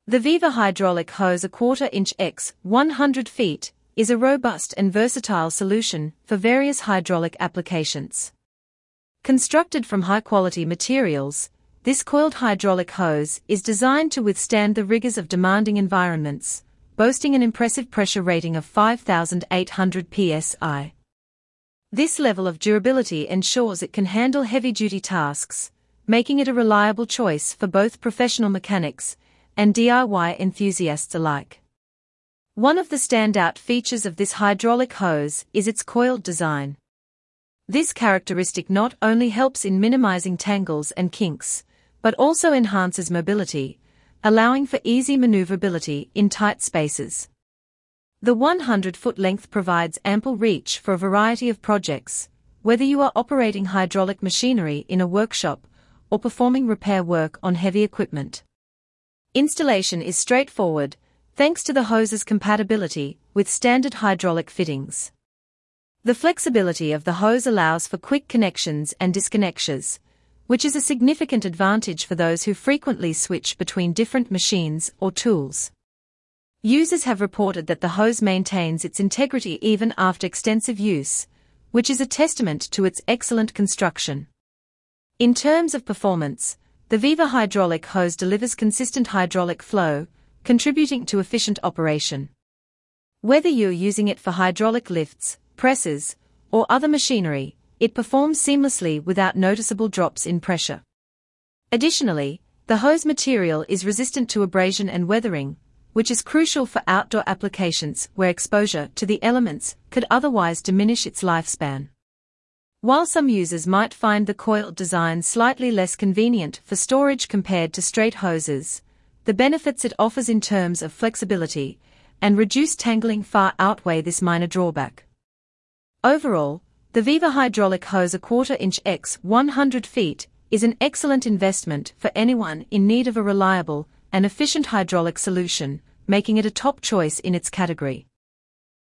The Viva Hydraulic Hose 1/4 inch x 100 feet is a robust and versatile solution for various hydraulic applications. Constructed from high-quality materials, this coiled hydraulic hose is designed to withstand the rigors of demanding environments, boasting an impressive pressure rating of 5,800 psi. This level of durability ensures it can handle heavy-duty tasks, making it a reliable choice for both professional mechanics and DIY enthusiasts alike. One of the standout features of this hydraulic hose is its coiled design. This characteristic not only helps in minimizing tangles and kinks, but also enhances mobility, allowing for easy maneuverability in tight spaces. The 100-foot length provides ample reach for a variety of projects, whether you are operating hydraulic machinery in a workshop or performing repair work on heavy equipment. Installation is straightforward, thanks to the hose's compatibility with standard hydraulic fittings. The flexibility of the hose allows for quick connections and disconnections, which is a significant advantage for those who frequently switch between different machines or tools. Users have reported that the hose maintains its integrity even after extensive use, which is a testament to its excellent construction. In terms of performance, the Viva Hydraulic Hose delivers consistent hydraulic flow, contributing to efficient operation. Whether you're using it for hydraulic lifts, presses, or other machinery, it performs seamlessly without noticeable drops in pressure. Additionally, the hose material is resistant to abrasion and weathering, which is crucial for outdoor applications where exposure to the elements could otherwise diminish its lifespan. While some users might find the coiled design slightly less convenient for storage compared to straight hoses, the benefits it offers in terms of flexibility and reduced tangling far outweigh this minor drawback. Overall, the Viva Hydraulic Hose 1/4 inch x 100 feet is an excellent investment for anyone in need of a reliable and efficient hydraulic solution, making it a top choice in its category.